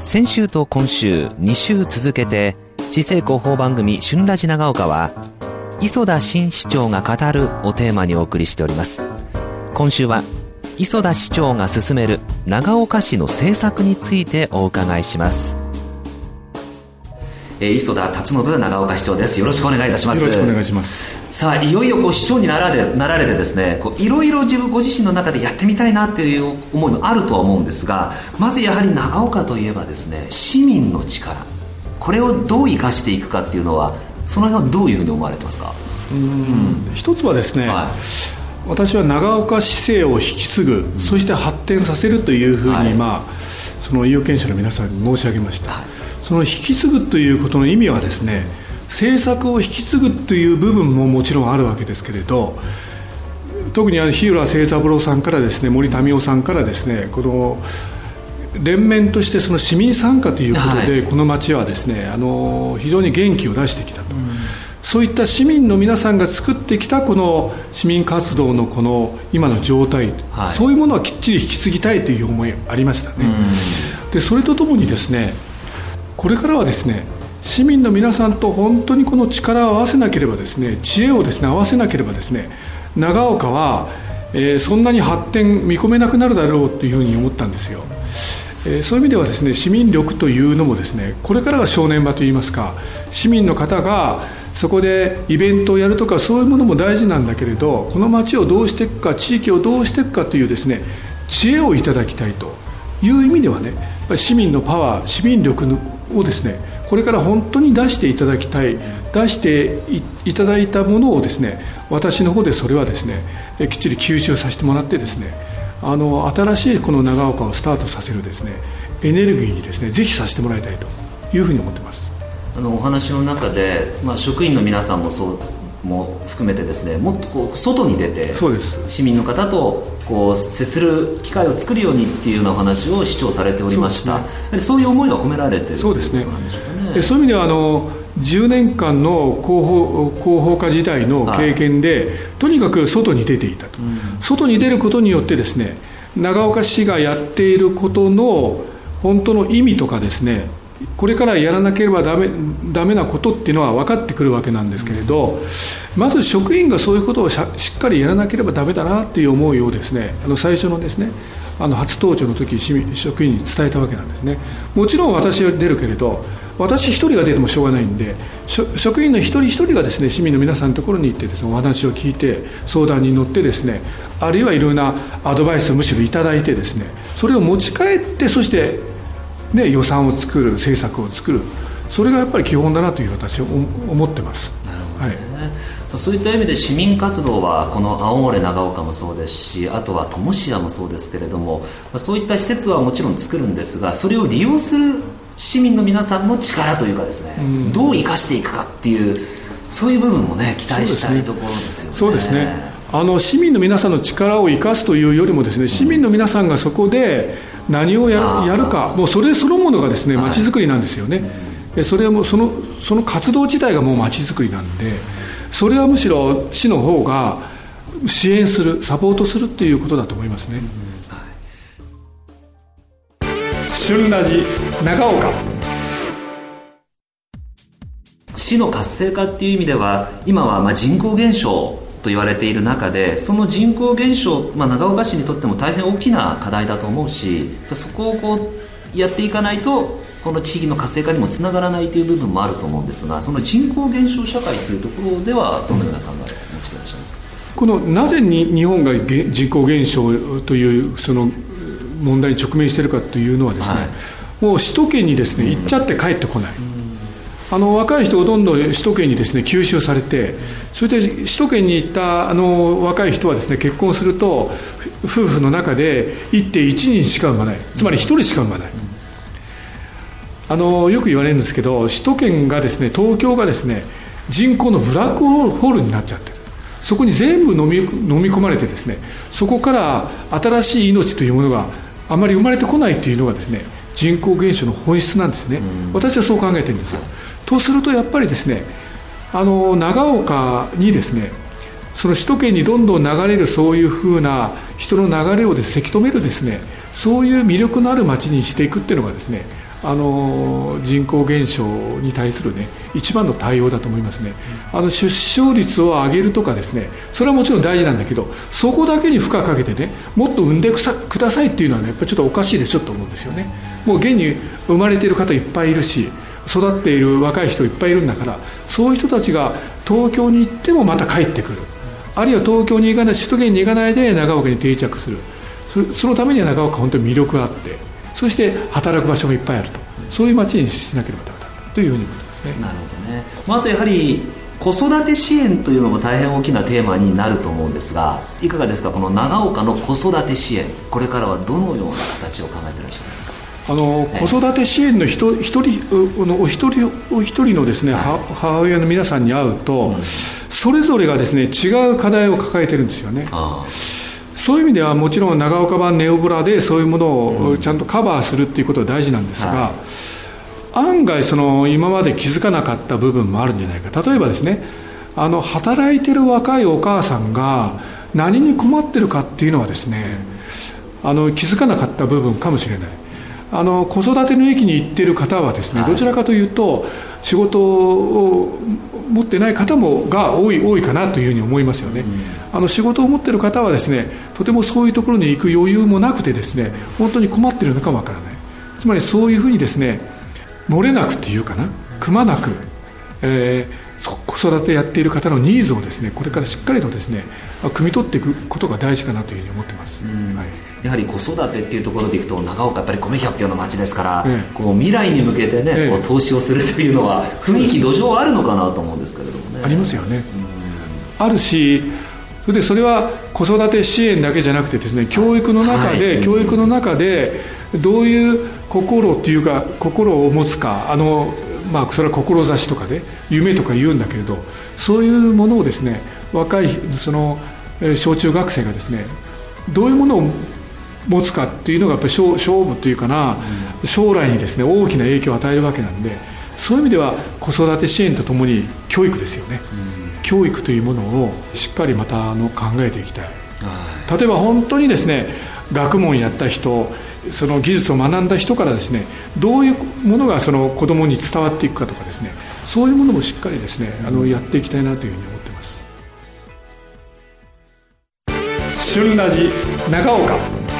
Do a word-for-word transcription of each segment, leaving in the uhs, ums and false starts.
先週と今週に週続けて市政広報番組春ラジ長岡は磯田新市長が語るをテーマにお送りしております。今週は磯田市長が進める長岡市の政策についてお伺いします。えー、磯田達信長岡市長です。よろしくお願いいたします。 よろしくお願いします。 さあ、いよいよこう市長になられ、なられてですね、こういろいろ自分ご自身の中でやってみたいなという思いもあるとは思うんですが、まずやはり長岡といえばですね、市民の力、これをどう生かしていくかっていうのは、その辺はどういうふうに思われてますか？ うーん、うん、一つはですね、はい、私は長岡市政を引き継ぐ、うん、そして発展させるというふうに、はい、まあ、その有権者の皆さんに申し上げました、はい。その引き継ぐということの意味はですね、政策を引き継ぐという部分ももちろんあるわけですけれど、特にあの日浦清三郎さんからですね、森民夫さんからですね、この連綿としてその市民参加ということで、はい、この町はですね、あの非常に元気を出してきたと、うん、そういった市民の皆さんが作ってきたこの市民活動のこの今の状態、はい、そういうものはきっちり引き継ぎたいという思いがありましたね、うん、でそれとともにですね、これからはですね、市民の皆さんと本当にこの力を合わせなければですね、知恵をですね合わせなければですね、長岡は、えー、そんなに発展見込めなくなるだろうというふうに思ったんですよ。えー、そういう意味ではですね、市民力というのもですね、これからが正念場といいますか、市民の方がそこでイベントをやるとか、そういうものも大事なんだけれど、この町をどうしていくか、地域をどうしていくかというですね、知恵をいただきたいという意味ではね、やっぱり市民のパワー、市民力をですね、これから本当に出していただきたい、出していただいたものをですね、私の方でそれはですね、きっちり吸収させてもらってですね、あの新しいこの長岡をスタートさせるですね、エネルギーにですね、ぜひさせてもらいたいというふうに思っています。 あのお話の中で、まあ、職員の皆さんもそうも含めてですね、もっとこう外に出て、 そうです、市民の方とこう接する機会を作るようにっていうようなお話を市長されておりました。そうですね、そういう思いが込められている。 そうですね、そういう意味ではあのじゅうねんかんの広報、広報課時代の経験で、はい、とにかく外に出ていたと、うん、外に出ることによってですね、長岡市がやっていることの本当の意味とかですね、これからやらなければダメ、ダメなことっていうのは分かってくるわけなんですけれど、まず職員がそういうことをしっかりやらなければダメだなっていう思いをですね、あの最初のですね、あの初登庁の時市民職員に伝えたわけなんですね。もちろん私は出るけれど、私一人が出てもしょうがないんで、職員の一人一人がですね、市民の皆さんのところに行ってですね、お話を聞いて相談に乗ってですね、あるいはいろいろなアドバイスをむしろいただいてですね、それを持ち帰って、そしてね、予算を作る、政策を作る、それがやっぱり基本だなという私は思ってます。 なるほどね、はい、そういった意味で市民活動はこの青森長岡もそうですし、あとは友シアもそうですけれども、そういった施設はもちろん作るんですが、それを利用する市民の皆さんの力というかですね、うん、どう生かしていくかっていう、そういう部分もね、期待したいところですよね。 そうですね、あの市民の皆さんの力を生かすというよりもですね、市民の皆さんがそこで何を や, やるか、もうそれそのものがですね、まちづくりなんですよね、はい、それはもうその、その活動自体がもうまちづくりなんで、それはむしろ市の方が支援する、サポートするっていうことだと思いますね、うん、はい、春ラジ長岡。 市の活性化っていう意味では、今はまあ人口減少と言われている中で、その人口減少、まあ、長岡市にとっても大変大きな課題だと思うし、そこをこうやっていかないとこの地域の活性化にもつながらないという部分もあると思うんですが、その人口減少社会というところではどのような考えをお持ちでいらっしゃいますか？ このなぜに日本が人口減少というその問題に直面しているかというのはですね、はい、もう首都圏にですね、行っちゃって帰ってこない、うん、あの若い人がどんどん首都圏にですね吸収されて、それで首都圏に行ったあの若い人はですね、結婚すると夫婦の中で いってんいち 人しか産まない、つまりひとりしか産まない、あのよく言われるんですけど、首都圏がですね、東京がですね、人口のブラックホールになっちゃってる、そこに全部飲み、飲み込まれてですね、そこから新しい命というものがあまり生まれてこないというのがですね、人口減少の本質なんですね、うん、私はそう考えてるんですよ。とするとやっぱりですね、あの長岡にですね、その首都圏にどんどん流れるそういうふうな人の流れをです、せき止めるですね、そういう魅力のある街にしていくっていうのがですね、 あの人口減少に対する、ね、一番の対応だと思いますね。あの出生率を上げるとかですね、それはもちろん大事なんだけど、そこだけに負荷かけてね、もっと産んでくださいっていうのはね、やっぱりちょっとおかしいでしょと思うんですよね。もう現に生まれている方いっぱいいるし、育っている若い人いっぱいいるんだから、そういう人たちが東京に行ってもまた帰ってくる、あるいは東京に行かない、首都圏に行かないで長岡に定着する、 そ, そのためには長岡本当に魅力があって、そして働く場所もいっぱいあると、そういう街にしなければダメだというふうに思ってますね。 なるほどね。まあ、あとやはり子育て支援というのも大変大きなテーマになると思うんですが、いかがですか、この長岡の子育て支援、これからはどのような形を考えていらっしゃいますか。 あの子育て支援の一人お一人お一人のですね、はい、母親の皆さんに会うと、うん、それぞれがですね違う課題を抱えてるんですよね。あそういう意味ではもちろん長岡版ネオブラでそういうものをちゃんとカバーするっていうことは大事なんですが、はい、案外その今まで気づかなかった部分もあるんじゃないか。例えばですね、あの働いてる若いお母さんが何に困ってるかっていうのはですね、あの気づかなかった部分かもしれない。あの子育ての域に行っている方はですね、はい、どちらかというと仕事を持ってない方もが多い多いかなというふうに思いますよね。うん、あの仕事を持っている方はですね、とてもそういうところに行く余裕もなくてですね、本当に困っているのかもわからない。つまりそういうふうにですね、漏れなくっていうかな、くまなく、えー、子育てやっている方のニーズをですね、これからしっかりとですね汲み取っていくことが大事かなというふうに思ってます。うん、はい、やはり子育てっていうところでいくと長岡やっぱり米ひゃっぴょうの町ですから、ええ、こう未来に向けてね、ええ、こう投資をするというのは雰囲気土壌あるのかなと思うんですけれどもね。 ありますよね。うん、あるし、それでそれは子育て支援だけじゃなくてですね、教育の中で、はい、教育の中でどういう心っていうか心を持つか、あのまあ、それは志とかで夢とか言うんだけれど、そういうものをですね、若いその小中学生がですね、どういうものを持つかっていうのがやっぱり 勝, 勝負というかな、うん、将来にですね大きな影響を与えるわけなんで、そういう意味では子育て支援とともに教育ですよね。うん、教育というものをしっかりまたあの考えていきたい。はい、例えば本当にですね、学問やった人、その技術を学んだ人からですね、どういうものがその子どもに伝わっていくかとかですね、そういうものもしっかりですね、あのやっていきたいなというふうに思っています。旬ラジ長岡。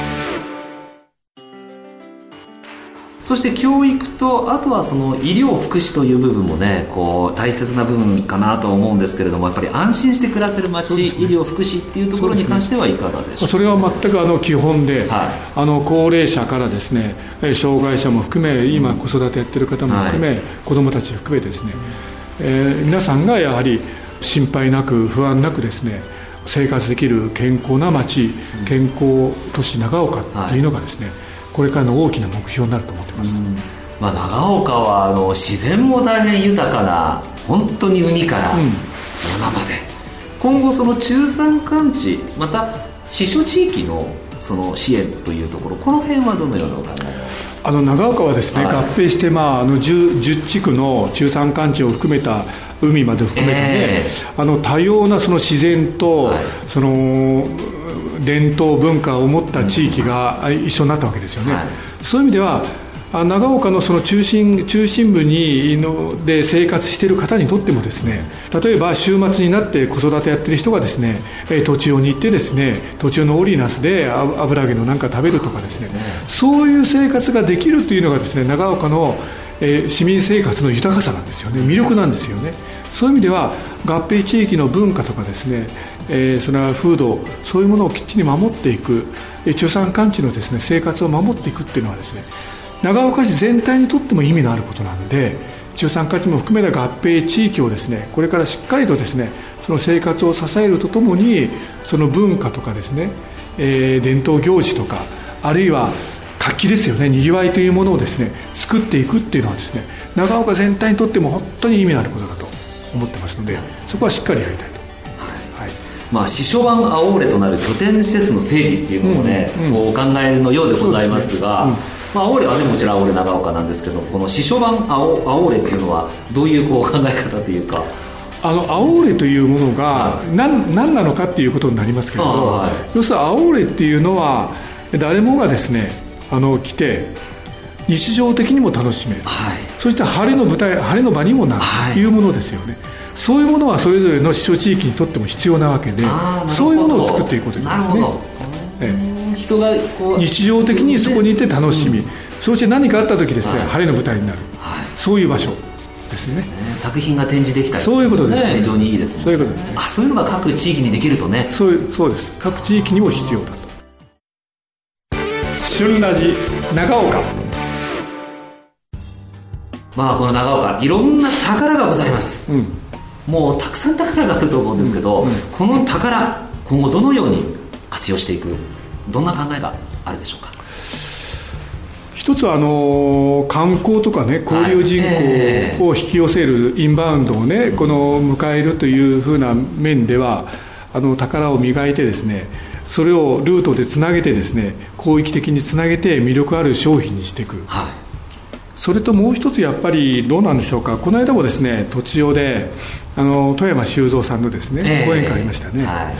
そして教育と、あとはその医療福祉という部分もね、こう大切な部分かなと思うんですけれども、やっぱり安心して暮らせる街、ね、医療福祉っていうところに関してはいかがでしょうか。 それは全くあの基本で、はい、あの高齢者からですね、障害者も含め、今子育てやってる方も含め、はい、子どもたち含めですね、えー、皆さんがやはり心配なく不安なくですね生活できる健康な街、健康都市長岡っていうのがですね、はい、これからの大きな目標になると思ってます。うん、 まあ、長岡はあの自然も大変豊かな、本当に海から山まで、うん、今後その中山間地、また支所地域のその支援というところ、この辺はどのようなお考えですか。 あの長岡はですね、はい、合併して、まあ、あの 10, 10地区の中山間地を含めた海まで含めてね、えー、あの多様なその自然と、はい、その伝統文化を持った地域が一緒になったわけですよね。はい、そういう意味では長岡のその中心、中心部にので生活している方にとってもですね、例えば週末になって子育てやってる人がですね、土地をに行ってですね、土地のオリーナスで油揚げのなんか食べるとかですね、そういう生活ができるというのがですね、長岡のえー、市民生活の豊かさなんですよね。魅力なんですよね。そういう意味では合併地域の文化とかですね、えー、それは風土、そういうものをきっちり守っていく、えー、中山間地のですね生活を守っていくっていうのはですね、長岡市全体にとっても意味のあることなんで、中山間地も含めた合併地域をですね、これからしっかりとですね、その生活を支えるとともに、その文化とかですね、えー、伝統行事とか、あるいは活気ですよね、にぎわいというものをですね作っていくっていうのはですね、長岡全体にとっても本当に意味のあることだと思ってますので、そこはしっかりやりたいと。 はいはい、まあ、支所版アオーレとなる拠点施設の整備っていうのもね、うんうん、お考えのようでございますが、そうですね、うん、まあ、アオーレはねもちろんアオーレ長岡なんですけど、この支所版アオ、アオーレっていうのはどういうこう考え方というか、 あのアオーレというものが何、何なのかっていうことになりますけれど、はい、要するにアオーレっていうのは誰もがですねあの来て、 日常的にも楽しめる、 はい、 そして晴れの舞台、晴れの場にもなるというものですよね、はい、そういうものはそれぞれの市町地域にとっても必要なわけで、そういうものを作っていくことですね。なるほど、 ええ、人がこう日常的にそこにいて楽しみ、うん、そして何かあった時ですね、はい、晴れの舞台になる、はい、そういう場所ですね。 作品が展示できたり、 そういうことです、ね、 非常にいいですね。 そういうことですね。 あ、そういうのが各地域にできるとね。 そういう、そうです。各地域にも必要だと。旬ラジ長岡。 まあこの長岡いろんな宝がございます、うん、もうたくさん宝があると思うんですけど、うんうん、この宝今後どのように活用していく、どんな考えがあるでしょうか。 一つはあの観光とかね、交流人口を引き寄せるインバウンドをね、この迎えるというふうな面では、あの宝を磨いてですね、それをルートでつなげてですね、広域的につなげて魅力ある商品にしていく、はい、それともう一つやっぱりどうなんでしょうか。この間もですね、栃尾であの富山修造さんのですね、えー、講演会ありましたね、はい、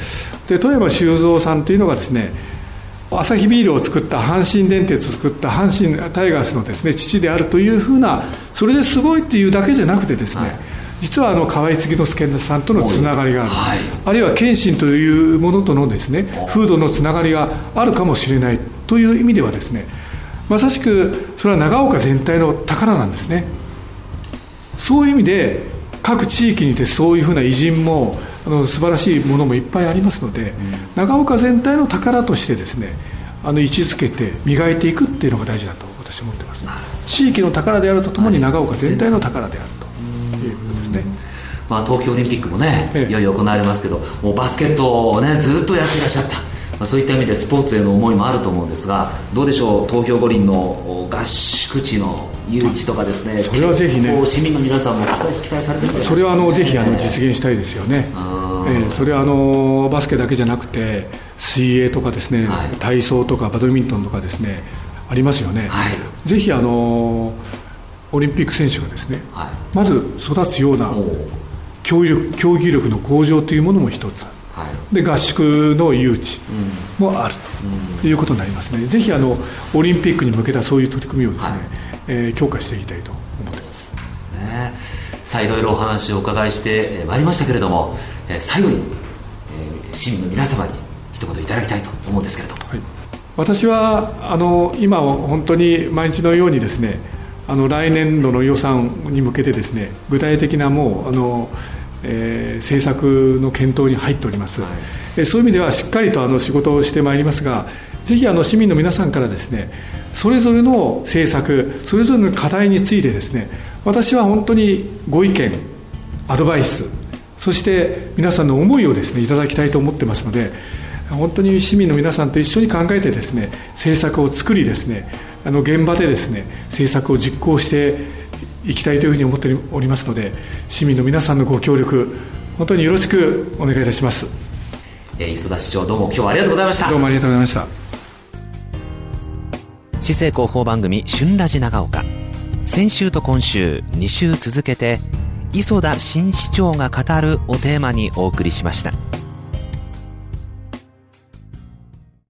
で富山修造さんというのがですね、アサヒビールを作った、阪神電鉄を作った阪神タイガースのですね、父であるというふうな、それですごいというだけじゃなくてですね、はい、実はあの河合継之助さんとのつながりがある、はい、あるいは謙信というものとのですね、風土のつながりがあるかもしれないという意味ではですね、まさしくそれは長岡全体の宝なんですね。そういう意味で各地域にてそういうふうな偉人もあの素晴らしいものもいっぱいありますので、うん、長岡全体の宝としてですね、あの位置づけて磨いていくっていうのが大事だと私は思ってます。地域の宝であるとともに長岡全体の宝であるということですね。 まあ、東京オリンピックもね、ええ、いよいよ行われますけど、もうバスケットをねずっとやっていらっしゃった、まあ、そういった意味でスポーツへの思いもあると思うんですが、どうでしょう、東京五輪の合宿地の誘致とかですね、 それはぜひね、 市民の皆さんも期待されてるんですね。 それはあのぜひあの実現したいですよね。ええ、それはあのバスケだけじゃなくて水泳とかですね、はい、体操とかバドミントンとかですねありますよね、はい、ぜひあのオリンピック選手がですね、はい、まず育つような競技力、競技力の向上というものも一つ、はい、で合宿の誘致もあるということになりますね。ぜひあのオリンピックに向けたそういう取り組みをですね、はい、えー、強化していきたいと思っています。 ですね。さあいろいろお話をお伺いしてまいりましたけれども、えー、最後に、えー、市民の皆様に一言いただきたいと思うんですけれども、はい、 私はあの今本当に毎日のようにですね、あの来年度の予算に向けてですね、具体的なもうあの、えー、政策の検討に入っております、はい、えー、そういう意味ではしっかりとあの仕事をしてまいりますが、ぜひあの市民の皆さんからですね、それぞれの政策、それぞれの課題についてですね、私は本当にご意見、アドバイス、そして皆さんの思いをですねいただきたいと思ってますので、本当に市民の皆さんと一緒に考えてですね、政策を作りですね、あの現場でですね政策を実行していきたいというふうに思っておりますので、市民の皆さんのご協力本当によろしくお願いいたします。 えー、磯田市長、どうも今日はありがとうございました。 どうもありがとうございました。 市政広報番組旬ラジ長岡、先週と今週に週続けて磯田新市長が語るをテーマにお送りしました。